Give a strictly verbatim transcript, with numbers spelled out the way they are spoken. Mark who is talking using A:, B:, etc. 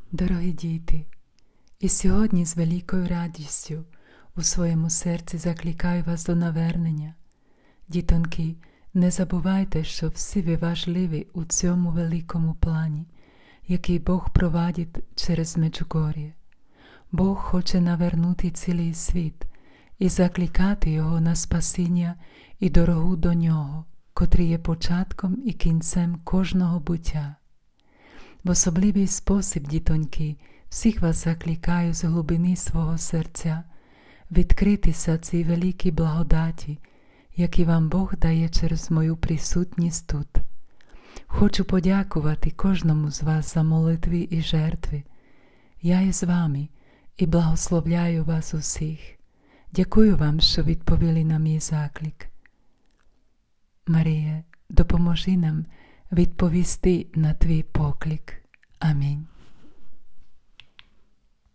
A: Дорогі діти, і сьогодні з великою радістю у своєму серці закликаю вас до навернення. Дітоньки, не забувайте, що всі ви важливі у цьому великому плані, який Бог провадить через Меджугор'я. Бог хоче навернути цілий світ і закликати його на спасіння і дорогу до нього, котрий є початком і кінцем кожного буття. В особливий спосіб, дітоньки, всіх вас закликаю з глибини свого серця відкритися цій великій благодаті, які вам Бог дає через мою присутність тут. Хочу подякувати кожному з вас за молитви і жертви. Я є з вами і благословляю вас усіх. Дякую вам, що відповіли на мій заклик. Марія, допоможи нам відповісти на твій поклик. Амінь.